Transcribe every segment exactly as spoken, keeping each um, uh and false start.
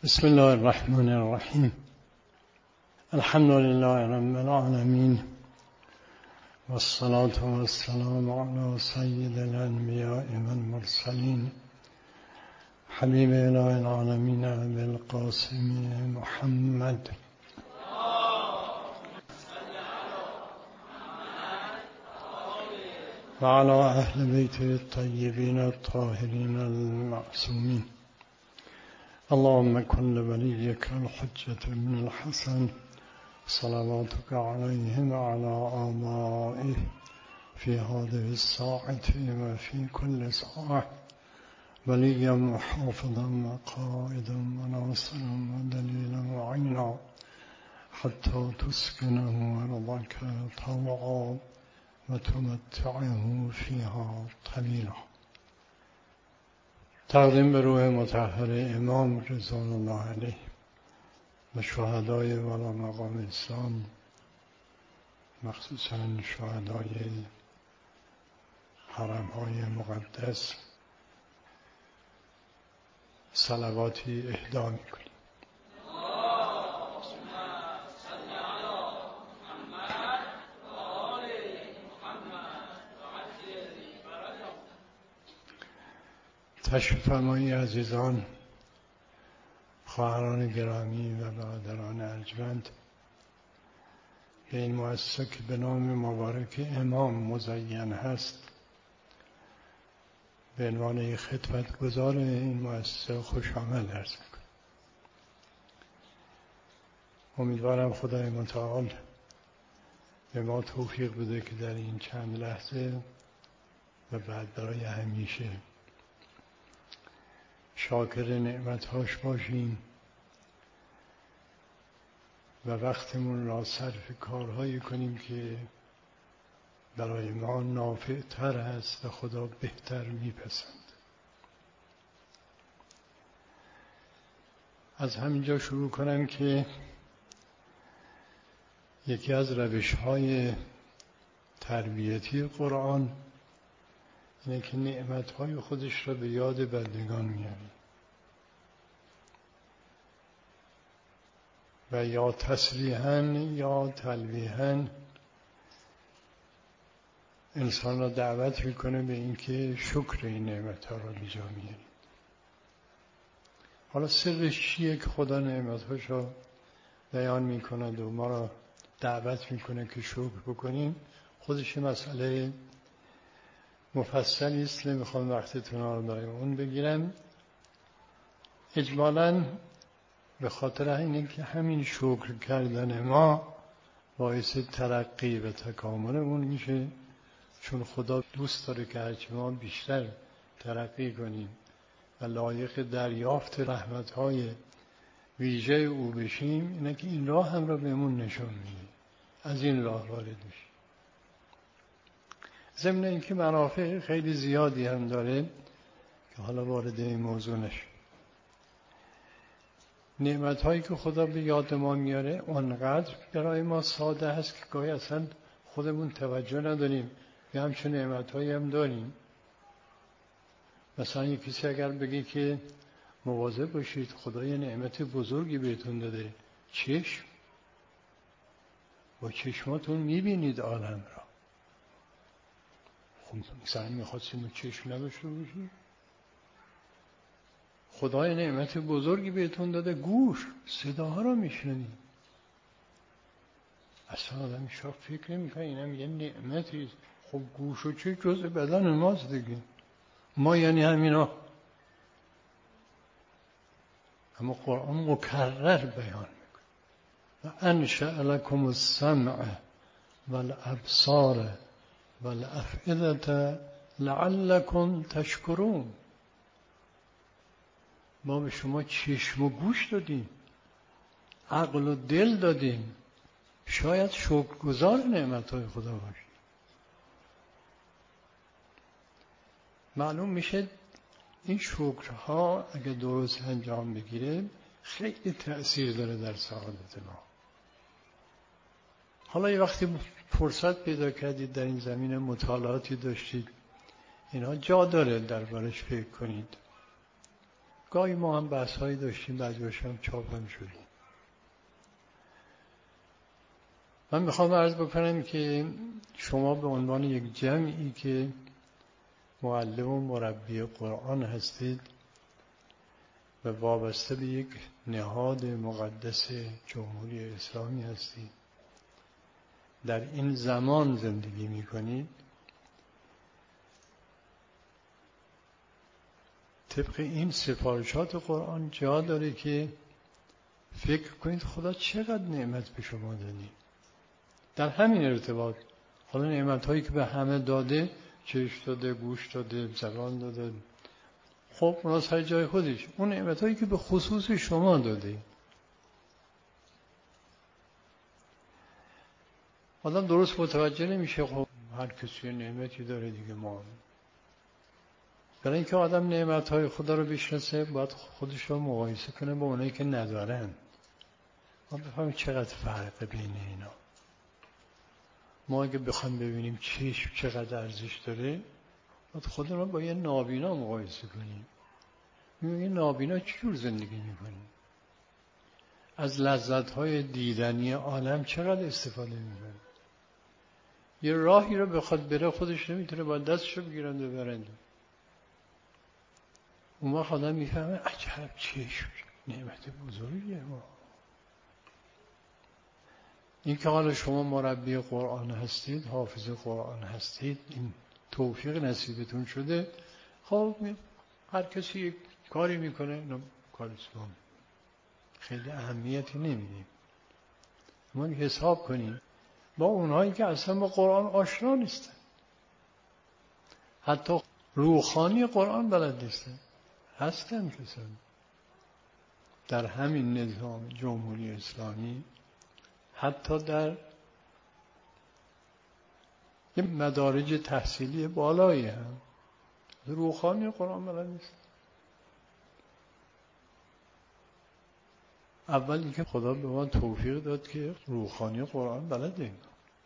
بسم الله الرحمن الرحیم. الحمد لله رب العالمین والصلاة والسلام على سید الانبیاء والمرسلین حبیب اله العالمین ابی القاسم محمد و علی اهل بیته الطیبین الطاهرین المعصومین. اللهم كن لوليك الحجة بن الحسن صلواتك عليه وعلى آبائه في هذه الساعة وفي كل ساعة وليا وحافظا وقائدا وناصرا ودليلا وعينا حتى تسكنه أرضك طوعا وتمتعه فيها طويلا. تقدیم به روح مطهر امام رضوان الله علیه و شهدای والا مقام اسلام، مخصوصا شهدای حرم‌های مقدس، صلواتی اهدا می‌کنیم. تشریف فرمایید عزیزان، خواهران گرامی و برادران ارجمند، به این مؤسسه که به نام مبارک امام مزین هست به عنوان خدمتگزار این مؤسسه خوش آمد عرض می‌کنم. امیدوارم خدای متعال به ما توفیق بده که در این چند لحظه و بعد برای همیشه شاکر نعمتهاش باشیم و وقتمون را صرف کارهایی کنیم که برای ما نافع‌تر است و خدا بهتر میپسند. از همینجا شروع کنم که یکی از روش‌های تربیتی قرآن اینه که نعمت‌های خودش را به یاد بندگان میاره و یا تصریحاً یا تلویحاً انسان را دعوت میکنه به اینکه شکر این نعمت‌ها را به جا میاره. حالا سرش چیه که خدا نعمت‌هاش را بیان میکند و ما را دعوت میکنه که شکر بکنیم؟ خودش مسئله مفصلی است، نمیخوام وقتتون رو برای اون بگیرم. اجمالاً به خاطر اینه که همین شکر کردن ما باعث ترقی و تکاملمون میشه، چون خدا دوست داره که هرچی ما بیشتر ترقی کنیم و لایق دریافت رحمت‌های ویژه او بشیم، اینه که این راه هم را بهمون نشون میده، از این راه وارد میشه. ضمن اینکه منافع خیلی زیادی هم داره که حالا وارد این موضوع نشه. نعمت‌هایی که خدا به یاد ما میاره اونقدر برای ما ساده هست که گاهی اصلا خودمون توجه نداریم یا همچون نعمت‌هایی هم داریم. مثلا یک کسی اگر بگه که مواظب باشید خدا یه نعمت بزرگی بهتون داده، چشم، با چشماتون میبینید عالم را. مثلا میخواستیم چشم نداشته باشید؟ خدای نعمت بزرگی بهتون داده، گوش، صداها رو میشنوید. اصلا آدم شاید فکر نمیکنه اینم یه نعمتی. خب گوش و چه جزء بدن ماست دیگه، ما یعنی همینا. اما قرآن مکرر بیان میکنه و انشأ لکم السمع والابصار والافئدة لعلکم تشکرون. ما به شما چشم و گوش دادیم، عقل و دل دادیم، شاید شکرگزار نعمت‌های خدا باشید. معلوم میشه این شکرها اگه درست انجام بگیره خیلی تأثیر داره در سعادت ما. حالا یه وقتی فرصت پیدا کردید در این زمینه مطالعاتی داشتید، اینا جا داره دربارش فکر کنید. گاهی ما هم بحث هایی داشتیم، بعضی‌هاش هم چاپ هم شدیم. من میخوام عرض بکنم که شما به عنوان یک جمعی که معلم و مربی قرآن هستید و وابسته به یک نهاد مقدس جمهوری اسلامی هستید، در این زمان زندگی میکنید، طبق این سفارشات قرآن جا داره که فکر کنید خدا چقدر نعمت به شما دادی. در همین ارتباط حالا نعمت هایی که به همه داده، چشم داده، گوش داده، زبان داده، خب اونا سر جای خودش. اون نعمت هایی که به خصوص شما داده، آدم درست متوجه نمیشه. خب هر کسی نعمتی داره دیگه. ما برای اینکه آدم نعمت های خدا رو بشناسه باید خودش رو مقایسه کنه با اونایی که ندارن. ما بفهمیم چقدر فرق بین اینا. ما اگه بخوایم ببینیم چشم چقدر ارزش داره، باید خودمون رو با یه نابینا مقایسه کنیم. میگه نابینا چجور زندگی میکنه؟ از لذت‌های دیدنی عالم چقدر استفاده میکنه؟ یه راهی رو بخواد بره خودش نمیتونه، باید دستشو بگیرند و برند. اون وقت آدم میفهمه عجب چشم نعمت بزرگیه. ما این که حالا شما مربی قرآن هستید، حافظ قرآن هستید، این توفیق نصیبتون شده. خب هر کسی یک کاری میکنه، اینا کار اسلام خیلی اهمیتی نمیدیم. ما حساب کنیم با اونهایی که اصلا با قرآن آشنا نیستن، حتی روخانی قرآن بلد نیستن، هستن کسان در همین نظام جمهوری اسلامی، حتی در یه مدارج تحصیلی بالایی هم روخانی قرآن بلد نیست. اول اینکه خدا به ما توفیق داد که روخانی قرآن بلده.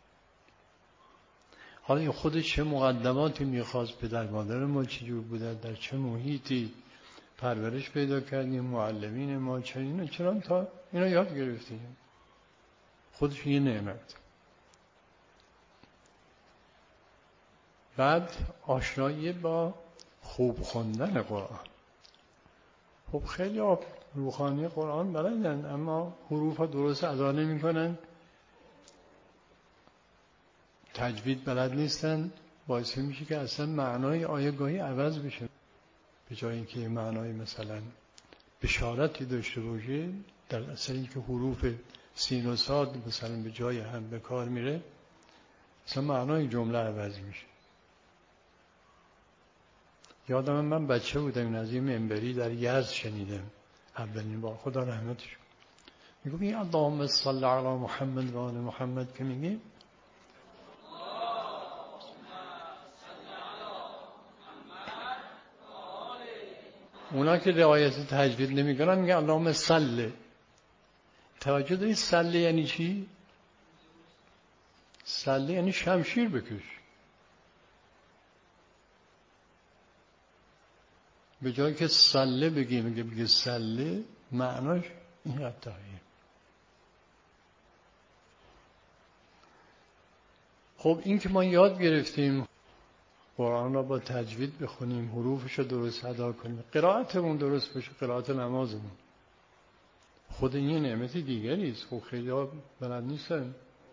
حالا این خودش چه مقدماتی میخواست، پدر مادر ما چجور بودن، در چه محیطی پرورش پیدا کردیم، معلمین ما چه اینا، چرا تا اینا یاد گرفتیم. خودش یه نعمت. بعد آشنایی با خوب خوندن قرآن. خب خیلی روخانی قرآن بلدن اما حروف ها درست ادا نمی کنن، تجوید بلد نیستن، باعث میشه که اصلا معنای آیه گاهی عوض بشه. به جای اینکه معنای مثلا بشارتی داشته باشه، در اصل اینکه حروف سین و صاد مثلا به جای هم به کار میره، اصلا معنای جمله عوض میشه. یادم من بچه بودم این از این منبری در یزد شنیدم اولین بار، خدا رحمتش. میگم این اللهم صل علی محمد و آل محمد که میگیم، اونا که رعایت تجوید نمیکنن میگن اللهم صل. توجه دارید صل یعنی چی؟ صل یعنی شمشیر بکش. به جایی که صله بگیم میگه بگه صله، معناش این قطعیه. خب این که ما یاد گرفتیم قرآن را با تجوید بخونیم، حروفش رو درست ادا کنیم، قرائتمون درست بشه، قرائت نمازمون، خود این یه نعمت دیگری است. خب خیلی ها بلد نیستن.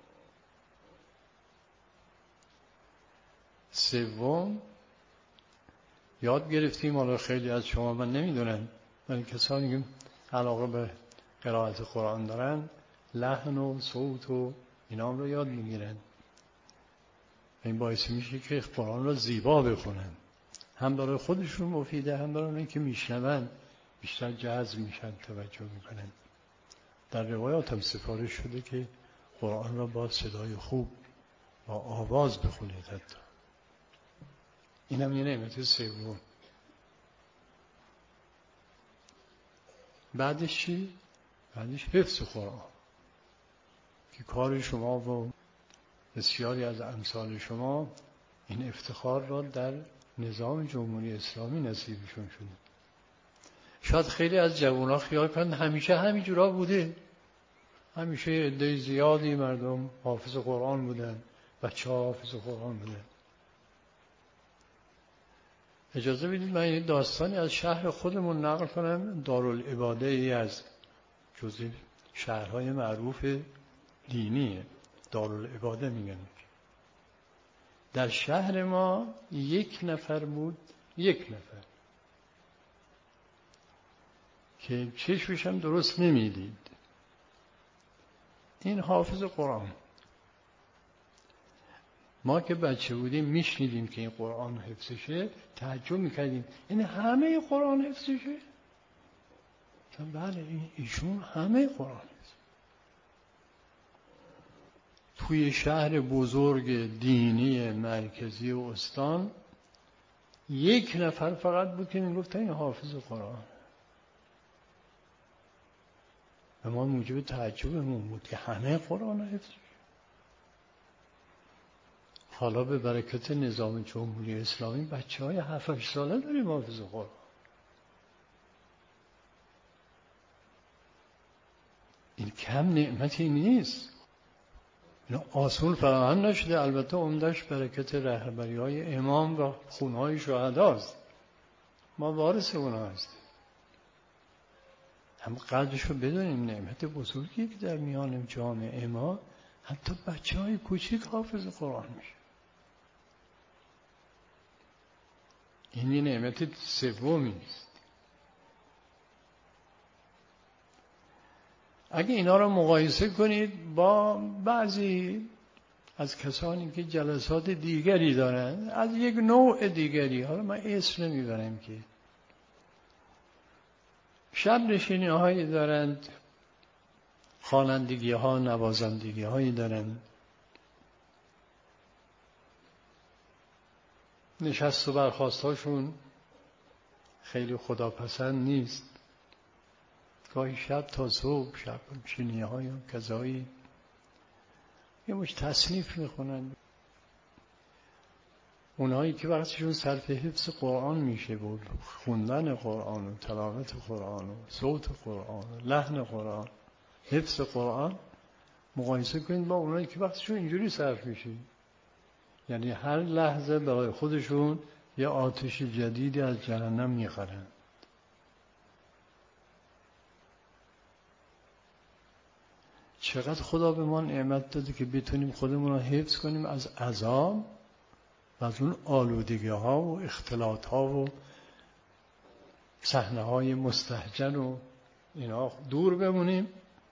سوم یاد گرفتیم، حالا خیلی از شما من نمیدونن، ولی کسانی که علاقه به قرائت قرآن دارن لحن و صوت و اینا رو یاد میگیرن. این باعث میشه که قرآن رو زیبا بخونن، هم برای خودشون مفیده، هم برای اونایی که میشنون بیشتر جذب میشن، توجه میکنن. در روایات هم سفارش شده که قرآن را با صدای خوب، با آواز بخونید. حتی این هم یه نعمت سوم. بعدش چی؟ بعدش حفظ قرآن که کار شما و بسیاری از امثال شما این افتخار را در نظام جمهوری اسلامی نصیبشون شده. شاید خیلی از جوانان خیال کنند همیشه همینجورا بوده، همیشه عده زیادی مردم حافظ قرآن بودن، بچه ها حافظ قرآن بودن. اجازه بدید من این داستانی از شهر خودمون نقل کنم. دارالعباده ای از جزء شهرهای معروف دینیه، دارالعباده میگن. در شهر ما یک نفر بود، یک نفر که چشمش هم درست نمیدید. این حافظ قرآن. ما که بچه بودیم میشنیدیم که این قرآن حفظشه، تعجب میکردیم این همه قرآن حفظشه؟ بله این ایشون همه قرآن حفظ. توی شهر بزرگ دینی مرکزی و استان یک نفر فقط بود که میگفت این حافظ قرآن. و ما موجب تعجبمون بود که همه قرآن حفظ. حالا به برکت نظام جمهوری اسلامی بچه های هفت هشت ساله داریم حافظ قرآن. این کم نعمتی نیست. این آسون فراهم نشده. البته عمدش برکت رهبری های امام و خونهای شهداست. ما وارث اونها هستیم. هم قدرش رو بدونیم، نعمت بزرگی که در میان جامعه ما حتی بچه های کوچیک حافظ قرآن میشه. این یه نعمت سومی است. اگه اینا رو مقایسه کنید با بعضی از کسانی که جلسات دیگری دارن از یک نوع دیگری، حالا من اسم نمیبرم، که شب نشینی هایی دارند، خوانندگی ها، نوازندگی هایی دارند، نشست و برخاست هاشون خیلی خداپسند نیست. گاهی شب تا صبح شب نشینی های کذایی یه مش تصنیف میخونند. اونهایی که وقتشون صرف حفظ قرآن میشه بود، خوندن قرآن و تلاوت قرآن و صوت قرآن و لحن قرآن، حفظ قرآن، مقایسه کنید با اونهایی که وقتشون اینجوری صرف میشه. یعنی هر لحظه برای خودشون یه آتش جدیدی از جهنم میخرن. چقدر خدا به ما نعمت داده که بتونیم خودمون رو حفظ کنیم از عذاب و از اون آلودگی ها و اختلاط ها و صحنه های مستهجن و اینا دور بمونیم.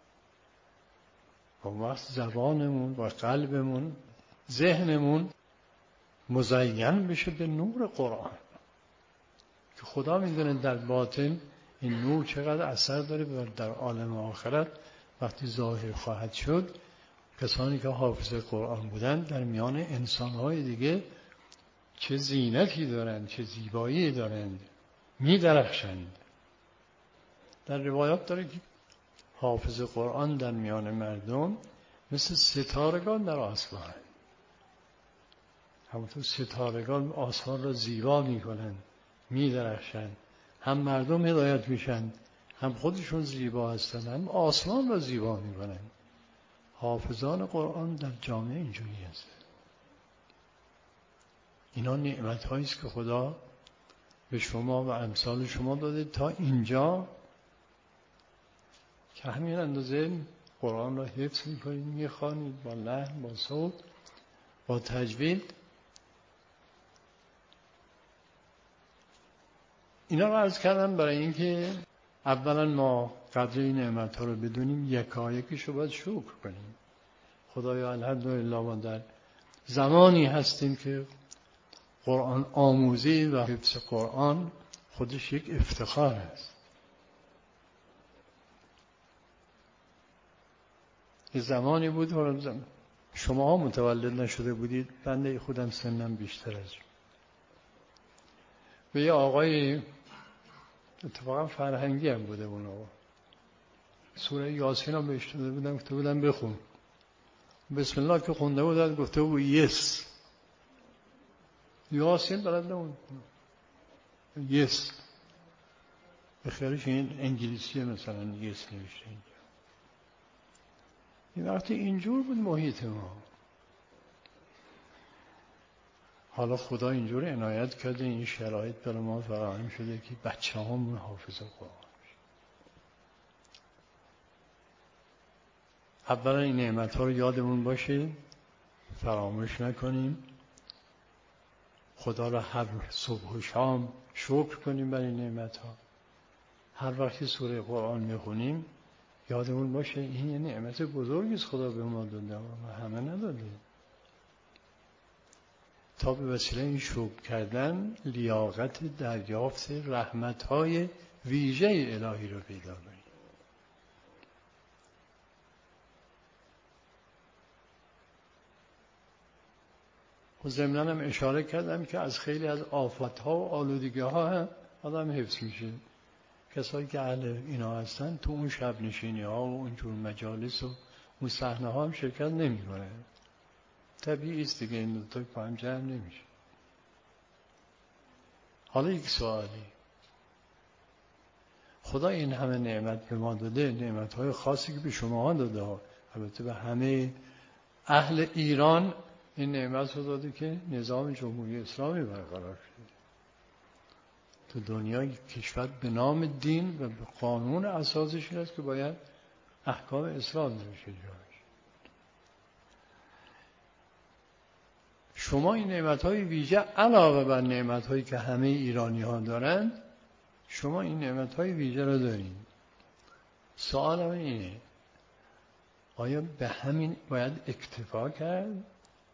و وقت زبانمون و قلبمون ذهنمون مزین بشه به نور قرآن که خدا میدونه در باطن این نور چقدر اثر داره و در عالم آخرت وقتی ظاهر خواهد شد کسانی که حافظ قرآن بودن در میان انسانهای دیگه چه زینتی دارند، چه زیبایی دارند، می درخشند. در روایات داره که حافظ قرآن در میان مردم مثل ستارگان در آسمان، همونطور ستارگان آسمان را زیبا می کنند، می درخشند. هم مردم هدایت میشن، هم خودشون زیبا هستند، هم آسمان را زیبا می کنند. حافظان قرآن در جامعه اینجوری هست. اینا نعمت هایی است که خدا به شما و امثال شما داده تا اینجا که همین اندازه قرآن را حفظ میکنید، میخوانید با لحن، با صوت، با تجوید. اینا رو عرض کردم برای اینکه اولا ما قدر این نعمت ها رو بدونیم، یکایکش رو باید شکر کنیم. خدایا الحمدلله ما در زمانی هستیم که قرآن آموزی و حفظ قرآن خودش یک افتخار است. یه زمانی بود شما ها متولد نشده بودید، بنده خودم سنم بیشتر از و یه آقای اتفاقا فرهنگی هم بوده، اون آقا سوره یاسین هم بهش داده بودم، گفته بودم بخون. بسم الله که خونده بودن گفته بود یس یاسین بلد نمون یس به خیرش این انگلیسی مثلا یس نوشته اینجا. این وقتی اینجور بود محیط ما، حالا خدا اینجور عنایت کرده این شرایط برای ما فراهم شده که بچه همون حافظ قرآن بشه. اولا این نعمت ها رو یادمون باشه، فراموش نکنیم، خدا را هر صبح و شام شکر کنیم برای این نعمت ها. هر وقتی سوره قرآن میخونیم یادمون باشه این یه نعمت بزرگی است خدا به ما داده و همه نداده. تا به وسیله این شکر کردن لیاقت دریافت رحمت‌های ویژه الهی رو پیدا کنیم. و ضمناً هم اشاره کردم که از خیلی از آفات‌ها و آلودگی‌ها هم آدم حفظ میشه. کسایی که اهل اینا هستن تو اون شب نشینی‌ها و اونجور مجالس و اون صحنه‌ها هم شرکت نمی‌کنه. طبیعی است دیگه، این دو تا با هم جمع نمیشه. حالا یک سوالی، خدا این همه نعمت به ما داده، نعمت‌های خاصی که به شما داده، البته به همه اهل ایران این نعمت رو داده که نظام جمهوری اسلامی برقرار شده. تو دنیای کشور به نام دین و به قانون اساسش این است که باید احکام اسلام درش اجرا بشه. شما این نعمت‌های ویژه علاوه بر نعمت‌هایی که همه ایرانی‌ها دارند، شما این نعمت‌های ویژه را دارید. سوالم اینه، آیا به همین باید اکتفا کرد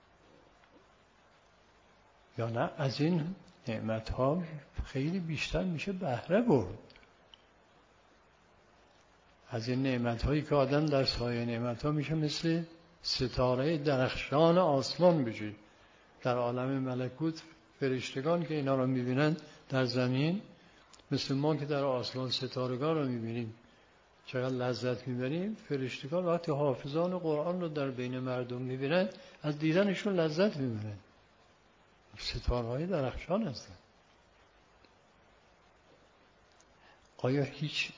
یا نه از این نعمت‌ها خیلی بیشتر میشه بهره برد؟ از این نعمت‌هایی که آدم در سایه نعمت‌ها میشه مثل ستاره درخشان آسمان بشه. در عالم ملکوت فرشتگان که اینا رو میبینن در زمین، مثل ما که در آسمان ستارگان رو میبینیم چقدر لذت میبریم، فرشتگان وقتی حافظان قرآن رو در بین مردم میبینن از دیدنشون لذت میبرن. ستارهای درخشان هستن. آیا هیچ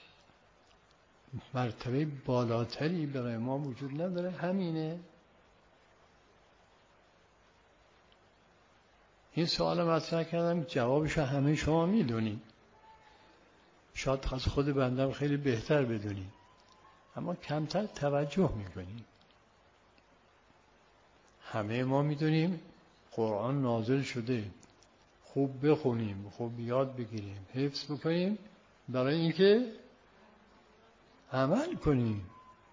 مرتبه بالاتری برای ما وجود نداره؟ همینه. این سوال مطرح کردم، جوابش همه شما میدونید، شاید از خود بنده خیلی بهتر بدونید، اما کمتر توجه میکنید. همه ما میدونیم قرآن نازل شده، خوب بخونیم، خوب یاد بگیریم، حفظ بکنیم، برای اینکه عمل کنیم.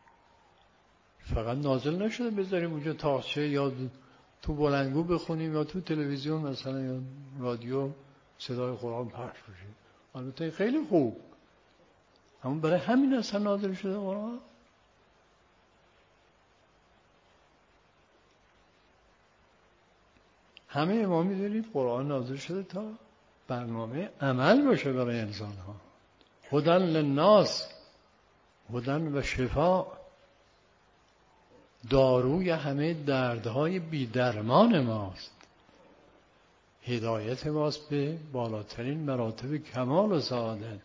فقط نازل نشده بذاریم اونجا تاقچه یا تو بلندگو بخونیم یا تو تلویزیون مثلا یا رادیو صدای قرآن پخش بشه. البته خیلی خوب، اما برای همین اصلا نازل شده قرآن. همه ما می‌دونید قرآن نازل شده تا برنامه عمل باشه برای انسان‌ها. هدی للناس، هدی و شفا، داروی همه دردهای بی‌درمان ماست، هدایت ماست به بالاترین مراتب کمال و سعادت.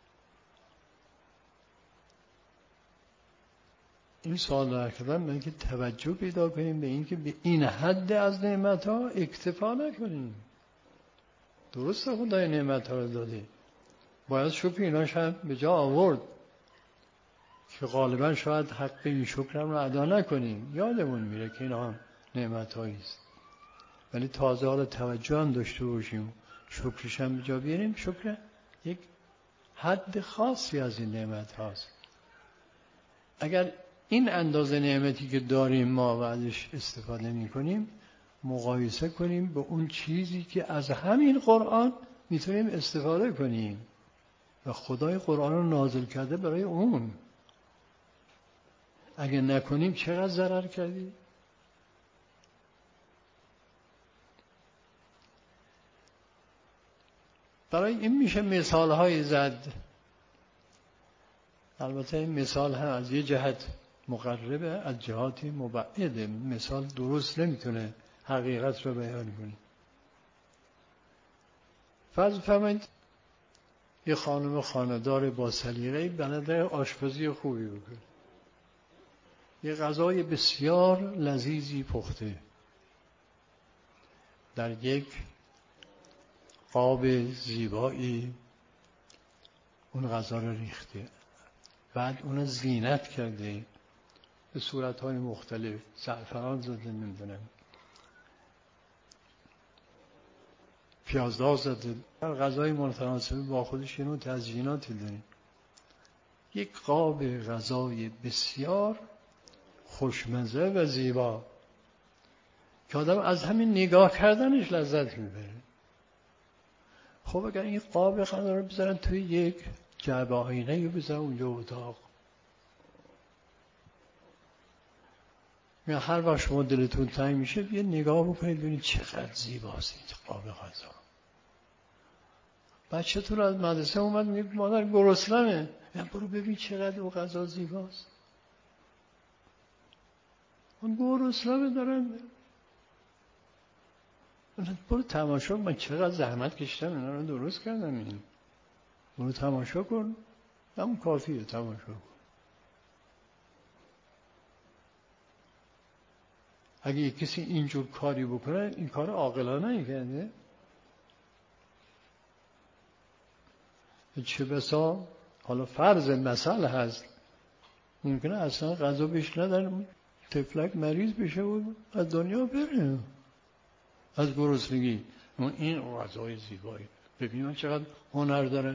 این سوال را کردم برای اینکه توجه پیدا کنیم به اینکه به این حد از نعمت‌ها اکتفا نکنیم. درسته خدای نعمت‌ها رو داده، باید شکر ایناش هم به جا آورد که غالبا شاید حق این شکرم رو ادا نکنیم، یادمون میره که اینا هم نعمت‌هایی است، ولی تازه حالا توجه هم داشته باشیم، شکرش هم به جا بیاریم. شکر یک حد خاصی از این نعمت هاست. اگر این اندازه نعمتی که داریم ما و ازش استفاده می کنیم، مقایسه کنیم به اون چیزی که از همین قرآن میتونیم استفاده کنیم و خدای قرآن رو نازل کرده برای اون. اگه نکنیم چقدر ضرر کردیم؟ برای این میشه مثال های زد. البته این مثال هم از یه جهت مقربه، از جهاتی مبعده. مثال درست نمیتونه حقیقت رو بیان کنه. فرض فرمایید یه خانم خانه‌دار با سلیقه‌ای بلده آشپزی خوبی بکنه، یه غذای بسیار لذیذی پخته در یک قاب زیبایی، اون غذا رو ریخته، بعد اون زینت کرده به صورت‌های مختلف، زعفران زده، نمیدونم پیازداغ زده، هر غذای متناسب با خودش اینو تزییناتی داره. یک قاب غذای بسیار خوشمزه و زیبا که آدم از همین نگاه کردنش لذت میبره. خب اگر این قاب غذا رو بذارن توی یک جعبه آینه یا بذارن اونجا اتاق، یا هر وقت شما دلتون تنگ میشه یه نگاه بکنید ببینید چقدر زیباست این قاب غذا. بچه‌تون از مدرسه اومد میگه مادر گرسنمه، یا برو ببین چقدر اون غذا زیباست. اون گرسنمه دارن، برو تماشا، من چقدر زحمت کشیدم اینا رو درست کردم، این برو تماشا کن، همون کافیه، تماشا کن. اگه یک کسی اینجور کاری بکنه این کار عاقلانه کرده. چه بسا حالا فرض مثل هست ممکنه اصلا غذا بهش ندن، طفلک مریض بشه و از دنیا بره از گرسنگی. این غذای زیبایی، ببین من چقدر هنر داره.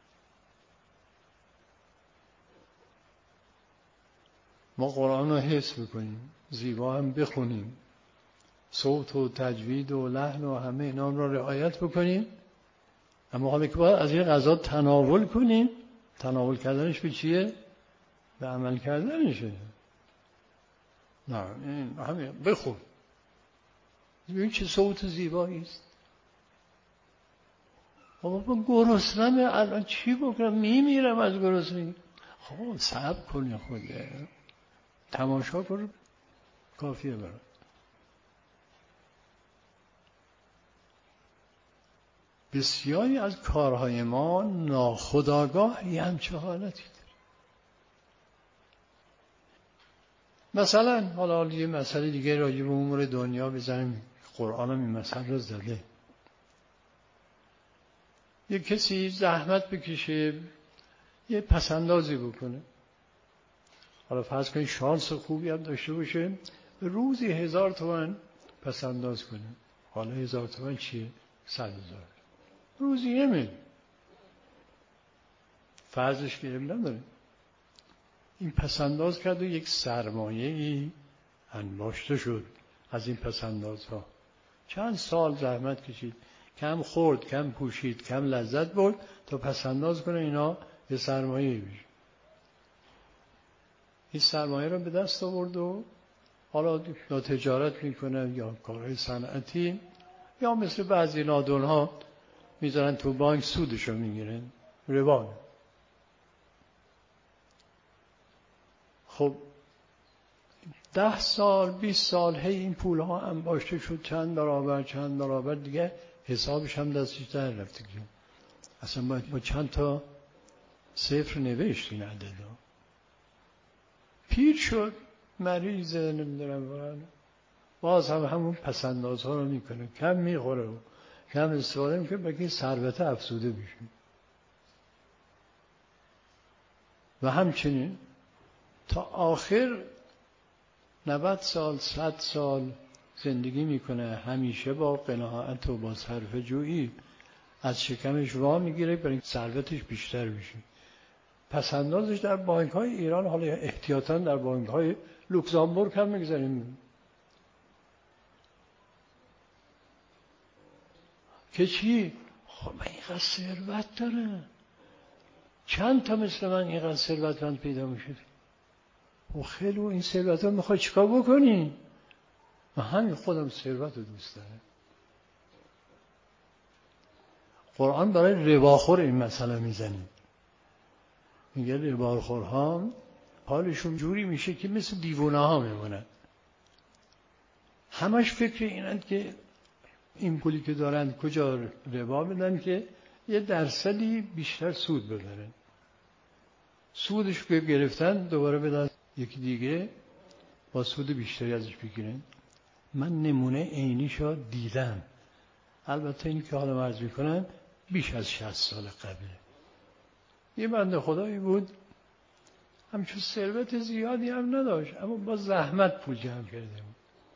ما قرآن رو حفظ بکنیم، زیبا هم بخونیم، صوت و تجوید و لحن و همه اینا رو رعایت بکنیم، اما حالا که باید از این غذا تناول کنیم، تناول کردنش به چیه؟ به عمل کردنشه. نه این همه بخون، ببین چه صوت زیبایی است. بابا گرسنمه الان چی بکنم، میمیرم از گرسنگی. خب صبر کنی، خوده تماشا کن، کافیه برای. بسیاری از کارهای ما ناخودآگاه یه همچه حالتی داره. مثلا حالا یه مسئله دیگه راجع به امور دنیا بزنیم، قرآن هم این مسئله رو زده. یه کسی زحمت بکشه یه پسندازی بکنه، حالا فرض کنید شانس خوبی هم داشته باشه، روزی هزار تومن پسنداز کنه. حالا هزار تومن چیه؟ صد هزار روزی نمی فرضش گرم نداره. این پسنداز کرد و یک سرمایه‌ای انباشته شد از این پسندازها. چند سال زحمت کشید، کم خورد، کم پوشید، کم لذت برد تا پسنداز کنه اینا یه سرمایه‌ای بشه. این سرمایه رو به دست آورد و حالا یا تجارت میکنه یا کارهای صنعتی، یا مثل بعضی نادونها میذارن تو بانک سودشو میگیرن، ربا. خب ده سال بیست سال هی این پول ها انباشته شد، چند برابر چند برابر، دیگه حسابش هم دستش در رفته. اصلا باید با چند تا صفر نوشت این عددا. پیر شد، مریضه، نمیدونم، باز هم همون پسنداز ها رو میکنه، کم میخوره و کم استفاده میکنه بلکه ثروت افزوده بشه. و همچنین تا آخر نود سال صد سال زندگی میکنه، همیشه با قناعت و با صرفه جویی از شکمش وا میگیره برای ثروتش بیشتر بشه. پسندازش در بانک های ایران، حالا احتیاطاً در بانک های لوکزامبورگ هم میگذاریم که چی؟ خب من اینقدر ثروت داره، چند تا مثل من اینقدر ثروتمند پیدا میشه. و خیلی این ثروت رو میخوای چیکار بکنی؟ من همین خودم ثروت رو دوست دارم. قرآن برای رباخور این مسئله میزنه، میگه رباخورها حالشون جوری میشه که مثل دیوانه ها میمونن، همش فکر اینند که این پولی که دارن کجا ربا بدن که یه درصدی بیشتر سود ببرن. سودش که گرفتن دوباره بدن یکی دیگه با سود بیشتری ازش بگیرن. من نمونه عینیشو دیدم. البته این که حالا عرض میکنم بیش از شصت سال قبله. یه بنده خدایی بود همچون ثروت زیادی هم نداشت، اما با زحمت پول جمع کرده بود.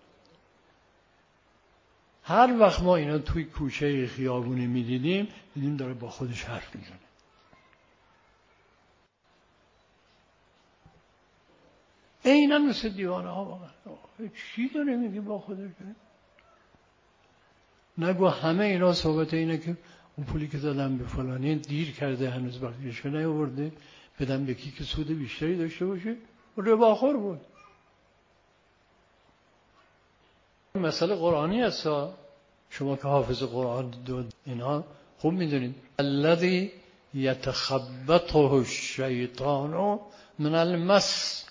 هر وقت ما اینا توی کوچه خیابونی میدیدیم دیدیم داره با خودش حرف میزنه. عیناً مثل دیوانه ها واقعا. چی داره میگه با خودش؟ نگو همه اینا صحبت اینه که اون پولی که دادم به فلانی دیر کرده هنوز بقیه‌شو نیاورده، بدم به کی که سود بیشتری داشته باشه. رباخور بود. مسئله قرآنی هست. شما که حافظ قرآن دو اینا خوب میدونید. الذی یتخبطه الشیطان من المس.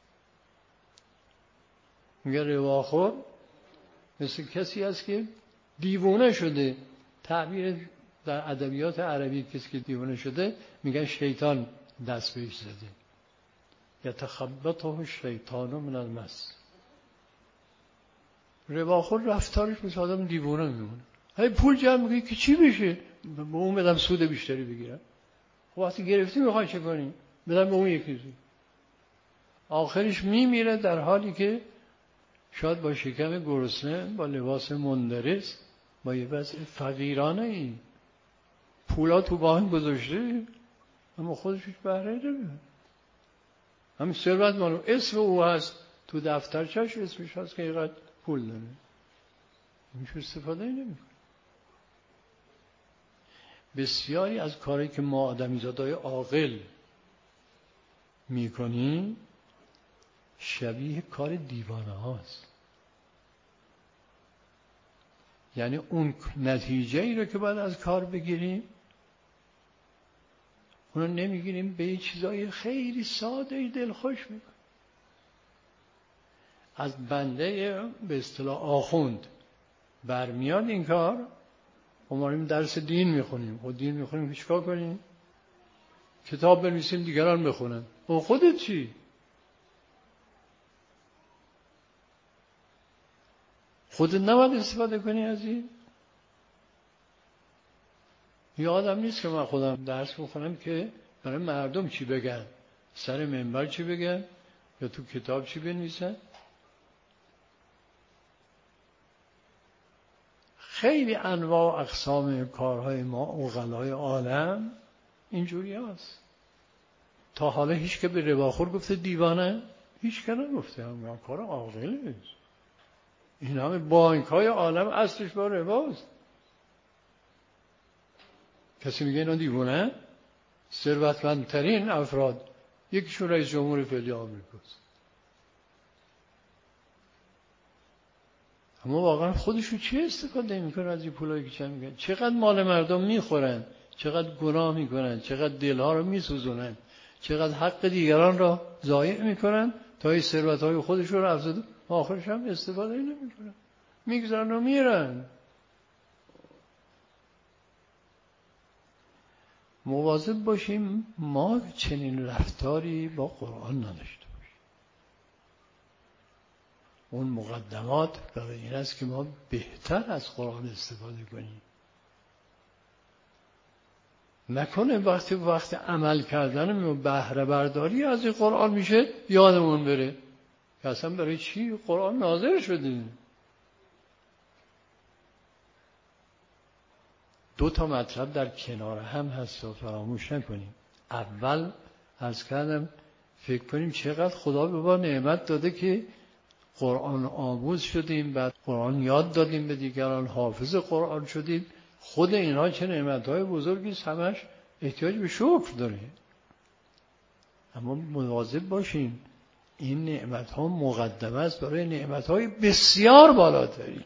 میگه رباخور مثل کسی است که دیوانه شده. تعبیر در ادبیات عربی کسی که دیوانه شده میگن شیطان دست بهش زده. یتخبطه الشیطان من المس. رباخور رفتارش مثل آدم دیوانه میمونه. هی پول جمع میکنی که چی بشه؟ به اون بدم سود بیشتری بگیرم. خب وقتی گرفتی میخوای چه کنی؟ بدم به اون یکی زود. آخرش میمیره در حالی که شاید با شکم گرسنه، با لباس مندرس، با یه وضع فقیرانه ای پولا تو بانک گذاشته اما خودش هیچ بهره نمیبره. همین ثروت مالو اسم او هست تو دفترچش، اسمش هست که اینقدر پول داره. اینجور استفاده نمیکنه. بسیاری از کاری که ما آدمیزادهای عاقل میکنیم شبیه کار دیوانه هاست. یعنی اون نتیجه ای رو که باید از کار بگیریم اونو نمیگیریم، به یه چیزای خیلی ساده دلخوش میکنیم. از بنده به اصطلاح آخوند برمیاد این کار. ما داریم درس دین میخونیم. خود دین میخونیم که چیکار کنیم؟ کتاب بنویسیم دیگران بخونن. و خودت چی؟ خودت نباید استفاده کنی از این؟ یادم نیست که من خودم درس بخونم که برای مردم چی بگن، سر منبر چی بگن یا تو کتاب چی بنویسن. خیلی انواع و اقسام کارهای ما عقلای عالم اینجوری هست. تا حالا هیچ که به رباخور گفته دیوانه؟ هیچ که نگفته. هم کار عاقل نیست. این همه بانک های عالم اصلش با رباست. کسی میگه اینا دیوانه؟ ثروتمندترین افراد یکیشون رئیس جمهور فعلی آمریکاست. اما واقعا خودشون چی استفاده میکنن از این پولایی که چند میگن؟ چقدر مال مردم میخورن، چقدر گناه میکنن، چقدر دلها رو میسوزونن، چقدر حق دیگران را ضایع میکنن تا این ثروتهای خودشون رو افزوده، آخرش هم استفاده نمیکنن، میگذارن و میرن. مواظب باشیم ما چنین رفتاری با قرآن نداشته باشیم. اون مقدمات برای این است که ما بهتر از قرآن استفاده کنیم. نکنه وقتی وقتی عمل کردن و بهره برداری از این قرآن میشه یادمون بره که اصلا برای چی قرآن نازل شده. دو تا مطلب در کنار هم هست و فراموش نکنیم. اول عرض کردم فکر کنیم چقدر خدا به ما نعمت داده که قرآن آموز شدیم، بعد قرآن یاد دادیم به دیگران، حافظ قرآن شدیم. خود اینها چه نعمتهای بزرگی است، همش احتیاج به شکر داره. اما مواظب باشیم این نعمتها مقدمه است برای نعمتهای بسیار بالاتری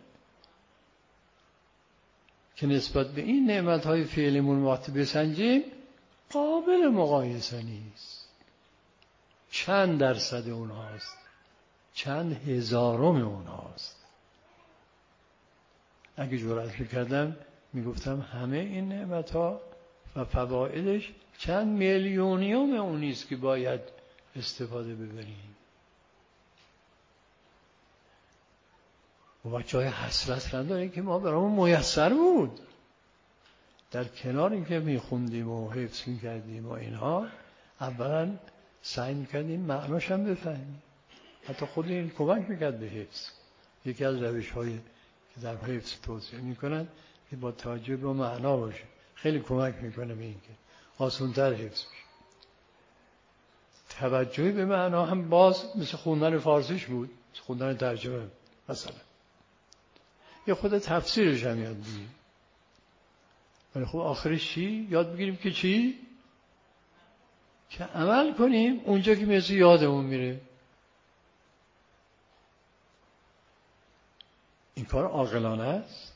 که نسبت به این نعمتهای فعلیمون وقتی بسنجیم قابل مقایسه نیست. چند درصد اونهاست، چند هزارم اونهاست. اگه جرأت میکردم میگفتم همه این نعمتها و فوایدش چند میلیونیوم اون نیست که باید استفاده ببریم. و بچه های حسرت نداره که ما برامون میسر بود. در کنار اینکه میخوندیم و حفظ میکردیم و اینها، اولا سعی میکردیم معناش هم بفهمیم. حتی خود این کمک میکرد به حفظ. یکی از روش های که در حفظ توصیه میکنن که با توجه به معنا باشه، خیلی کمک میکنه به اینکه آسان‌تر حفظ بشه. توجه به معنا هم باز مثل خوندن فارسیش بود، مثل خوندن ترجمه. مثلا یه خود تفسیرش هم یاد بگیریم. ولی خب آخرش چی؟ یاد بگیریم که چی؟ که عمل کنیم اونجا که مثل یادمون میره. این کار عاقلانه است.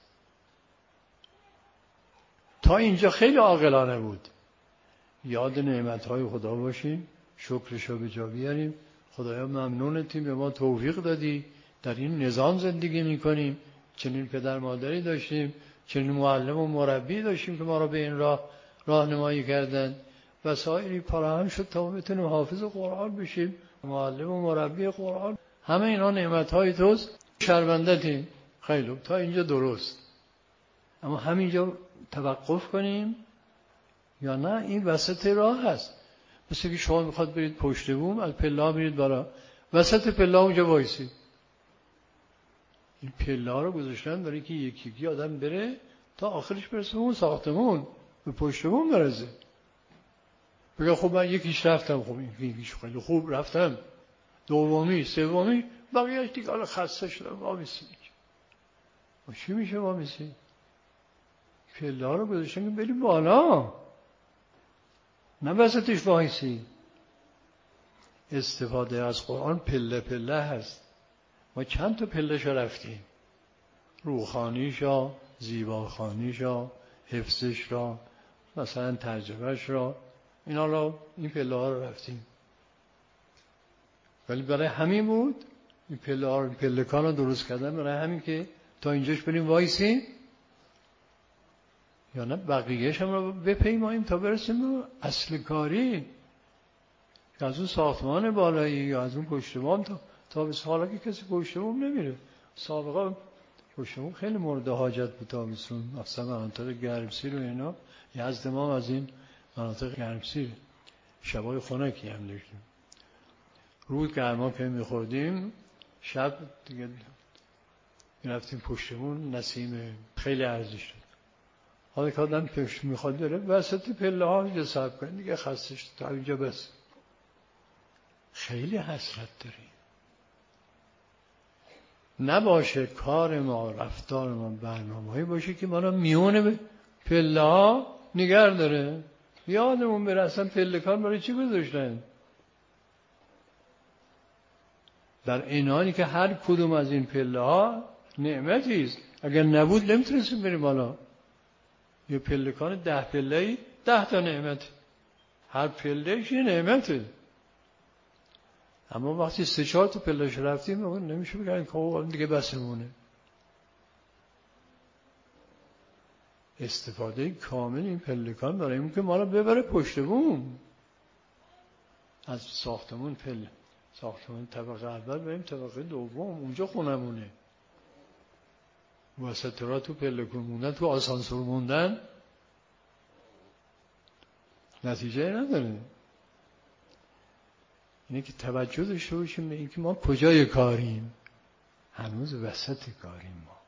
تا اینجا خیلی عاقلانه بود. یاد نعمتهای خدا باشیم، شکرش رو به جا بیاریم. خدایا ممنونتیم به ما توفیق دادی، در این نظام زندگی میکنیم، چنین پدر مادری داشتیم، چنین معلم و مربی داشتیم که ما را به این راه راهنمایی کردن. وسایلی فراهم شد تا ما بتونیم حافظ قرآن بشیم، معلم و مربی قرآن. همه اینا نعمتهای توست، شرمندتیم. خیلی تا اینجا درست. اما همینجا توقف کنیم یا نه؟ این وسط راه هست. مثل که شما میخواد برید پشت بوم، از پله میرید بالا، وسط پله اونجا وایسید. این پله رو گذاشتن برای که یکی یکی آدم بره تا آخرش برسه اون ساختمون، به پشت بوم برسه. بگه خب من یکیش رفتم، خب یکیش خیلی خوب رفتم، دومی سومی بقیه‌اش دیگه حالا خسته شدم وامیسی. و چی میشه وامیسی؟ پله رو گذاشتن که بریم بالا، نه وسطش وایسی. استفاده از قرآن پله پله هست. ما چند تا پله‌ش رفتیم، روحانیش را، زیباخانیش را، حفظش را، مثلا ترجمهش را، این حالا این پله ها رو رفتیم. ولی برای همین بود این پله ها رو، پلکان رو درست کردن برای همین که تا اینجاش بریم وایسیم، یا نه بقیه‌اش هم رو بپیماییم تا برسیم به اصل کاری، که از اون ساختمان بالایی یا از اون پشت بام تا تا به حالا که کسی پشت بام نمیره. سابقا پشت بام خیلی مورد حاجت بود تابستون، مثلا مناطق گرمسیر و اینا. یزد ما از این مناطق گرمسیر، شبای خنکی هم داشتیم. روز گرما که میخوردیم، شب دیگه میرفتیم پشت بام، نسیم خیلی ارزش داشت. حالا که آدم پشت میخواد بره وسط پله ها اینجا صبر کنید دیگه، خسته شد تا اینجا بس. خیلی حسرت داریم. نباشه کار ما، رفتار ما، برنامه‌ای باشه که ما را میونه پله ها نگه داره. یادمون بره اصلا پلکان برای چی گذاشتن؟ در این حالی که هر کدوم از این پله ها نعمتی است. اگر نبود نمیتونستیم بریم بالا. یه پلکان ده پله‌ای ده تا نعمت، هر پله‌اش یه نعمته. اما وقتی سه چهار تا پله‌اش رفتیم نمیشه بگن که خب دیگه بسمونه. استفاده کامل این پلکان برای این که ما رو ببره پشت بوم. از ساختمون پله، ساختمون طبقه اول بریم طبقه دوم، اونجا خونمونه. وسط را تو پلکون موندن، تو آسانسور موندن نتیجه نداره. اینه که توجه داشته باشیم به اینکه ما کجای کاریم. هنوز وسط کاریم ما.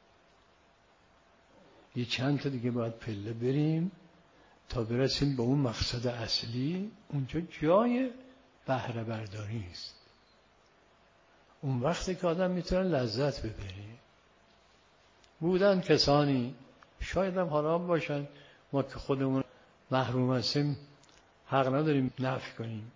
یه چند تا دیگه باید پله بریم تا برسیم به اون مقصد اصلی. اونجا جای بهره برداری است. اون وقتی که آدم میتونه لذت ببره. بودن کسانی، شاید هم حالا باشن، ما که خودمون محروم هستیم حق نداریم نفی کنیم.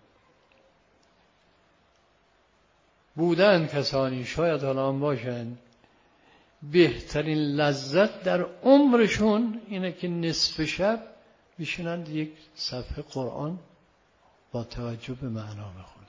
بودن کسانی، شاید حالا هم باشن، بهترین لذت در عمرشون اینه که نصف شب بشینند یک صفحه قرآن با توجه به معنا بخونن.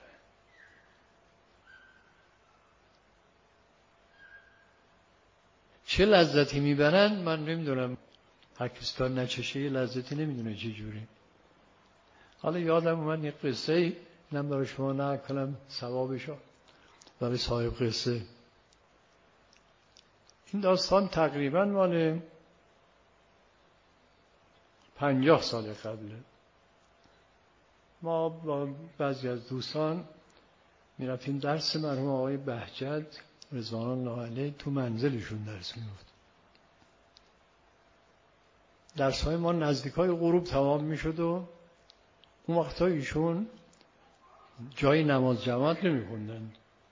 چه لذتی میبرن من نمیدونم. هر کسی تا نچشه یه لذتی نمیدونه چه جوری. حالا یادم اومد یه قصه ای اینم برای شما نقل کنم ثوابشو برای صاحب قصه. این داستان تقریبا مال پنجاه سال قبله. ما با بعضی از دوستان میرفتیم درس مرحوم آقای بهجت رضوان الله علیه تو منزلشون درس می‌گفت. درس‌های ما نزدیکای غروب تمام می‌شد و اون وقتا ایشون جای نماز جماعت نمی‌خوندن.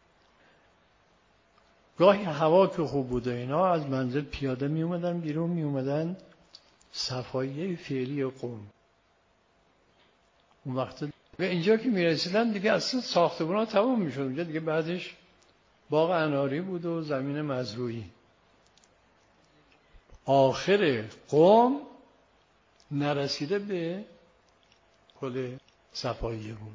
گاهی هوا که خوب بود اینا از منزل پیاده می‌اومدن بیرون می‌اومدن صفاییه فعلی قم. اون وقت به اینجا که میرسیدن دیگه اصلا ساختمان‌ها تمام میشد. اونجا دیگه بعدش باغ اناری بود و زمین مزروعی. آخر قم نرسیده به پل صفاییه بود.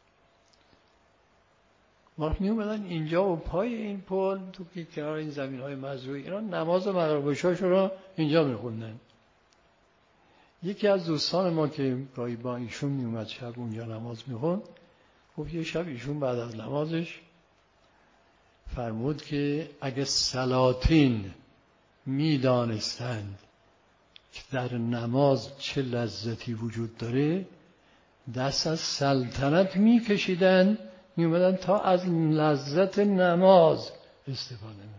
ما می اومدن اینجا و پای این پل تو که کنار این زمین‌های مزروعی اینا نماز مغرب و عشاء رو اینجا می‌خوندن. یکی از دوستان ما که گاهی با ایشون می اومد شب اونجا نماز میخوند، گفت یه شب ایشون بعد از نمازش فرمود که اگه سلاطین میدانستند که در نماز چه لذتی وجود داره دست از سلطنت میکشیدن میومدن تا از لذت نماز استفاده میکنن.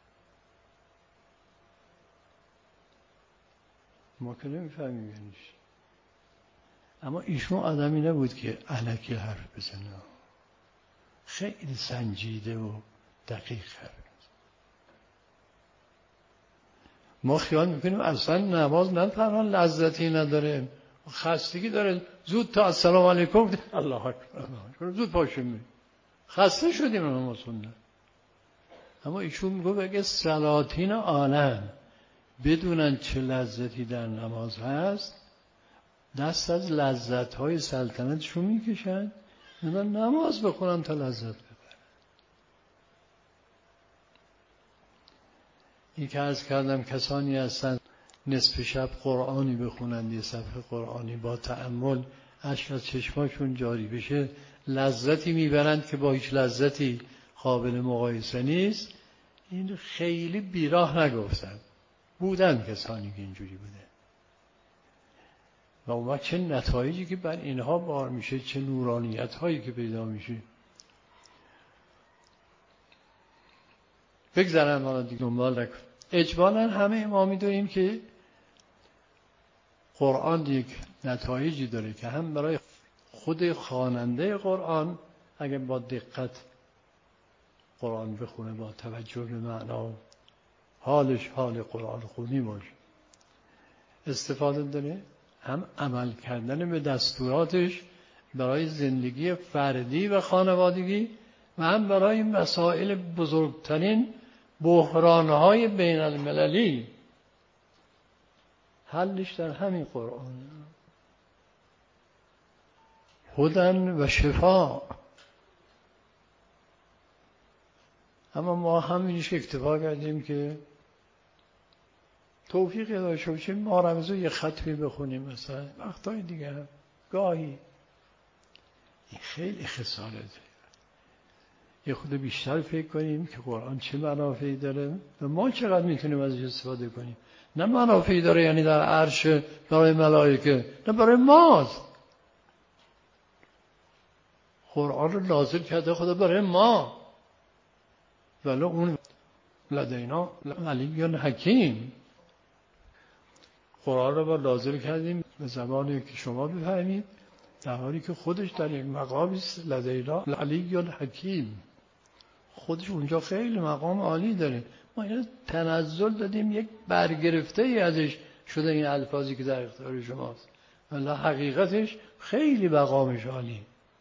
ما که نمیفهمیم یعنیش. اما ایشون آدمی نبود که الکی حرف بزنه، خیلی سنجیده و دقیق حرف بزنه. ما خیال میکنیم اصلا نماز نه تنها لذتی نداره، خستگی داره. زود تا السلام علیکم الله اکبر زود پاشیم خسته شدیم نماز خوندن. اما ایشون میگه اگه سلاطین عالم بدونن چه لذتی در نماز هست دست از لذت‌های سلطنتشون میکشن میگن نماز بخونن تا لذت ببرن. این که عرض کردم کسانی هستن نصف شب قرآنی بخونن یه صفحه قرآنی با تأمل اشک از چشماشون جاری بشه لذتی میبرند که با هیچ لذتی قابل مقایسه نیست. این خیلی بیراه نگفتن، بودن کسانی که اینجوری بوده و اون وقت چه نتایجی که بر اینها بار میشه، چه نورانیت هایی که پیدا میشه. بگذارم حالا دیگه دنبال نکن. اجمالا همه ما میدونیم که قرآن یک نتایجی داره که هم برای خود خواننده قرآن اگر با دقت قرآن بخونه با توجه به معنا حالش حال قرآن خونی باشه استفاده داره، هم عمل کردن به دستوراتش برای زندگی فردی و خانوادگی و هم برای مسائل بزرگترین بحرانهای بین المللی حلش در همین قرآن. هدن و شفا. اما ما همینش اکتفا کردیم که توفیق داشته باشیم ما رمزو یه خطمی بخونیم مثلا وقتای دیگه هم گاهی. این خیلی خسارته. یه خود بیشتر فکر کنیم که قرآن چه منافعی داره و ما چقدر میتونیم ازش استفاده کنیم. نه منافعی داره یعنی در عرش برای ملائکه، نه برای ماست. قرآن رو نازل کرده خدا برای ما، ولی اون لدینا علی حکیم. قرآن رو با نازل کردیم به زبانی که شما بفهمید در حالی که خودش در یک مقامی است لدینا علی حکیم. خودش اونجا خیلی مقام عالی داره. ما اینو تنزل دادیم یک برگرفته ای ازش شده این الفاظی که در اختیار شماست، ولی حقیقتش خیلی مقامش عالی.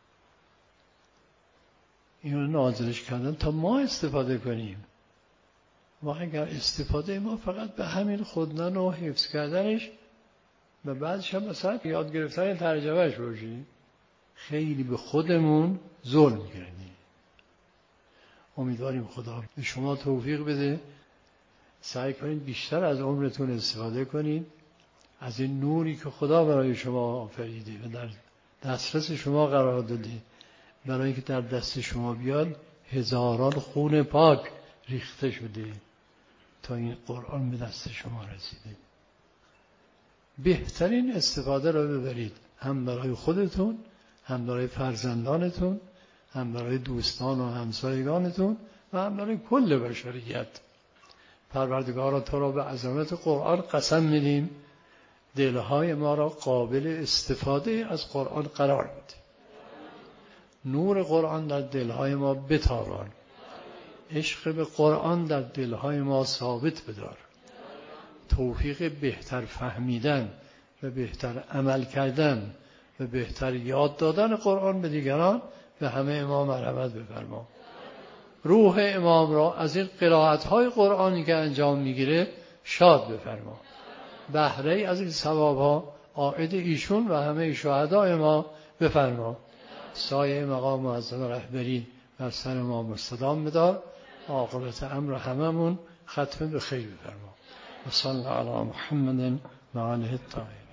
اینو نازلش کردن تا ما استفاده کنیم. ما اگر استفاده ما فقط به همین خوندن و حفظ کردنش و بعدش هم مثلا یاد گرفتن ترجمهش باشیم خیلی به خودمون ظلم کردیم. امیدواریم خدا به شما توفیق بده، سعی کنید بیشتر از عمرتون استفاده کنید از این نوری که خدا برای شما آفریده و در دسترس شما قرار داده، برای که در دست شما بیاد هزاران خون پاک ریخته شده تا این قرآن به دست شما رسیده. بهترین استفاده را ببرید، هم برای خودتون، هم برای فرزندانتون، هم برای دوستان و همسایگانتون و هم برای کل بشریت. پروردگارا تو را به عظمت قرآن قسم میدیم دلهای ما را قابل استفاده از قرآن قرار بده. نور قرآن در دلهای ما بتابان، عشق به قرآن در دلهای ما ثابت بدار، توفیق بهتر فهمیدن و بهتر عمل کردن و بهتر یاد دادن قرآن به دیگران به همه امام مرحمت بفرما. روح امام را از این قرائت‌های قرآنی که انجام میگیره شاد بفرما. بهره از این ثواب‌ها عائد ایشون و همه شهدای ما بفرما. سایه مقام معظم رهبری بر سر ما مستدام بدار. عاقبت امر هممون ختم به خیر بفرما. و صلی علی محمد و آله الطاهرین.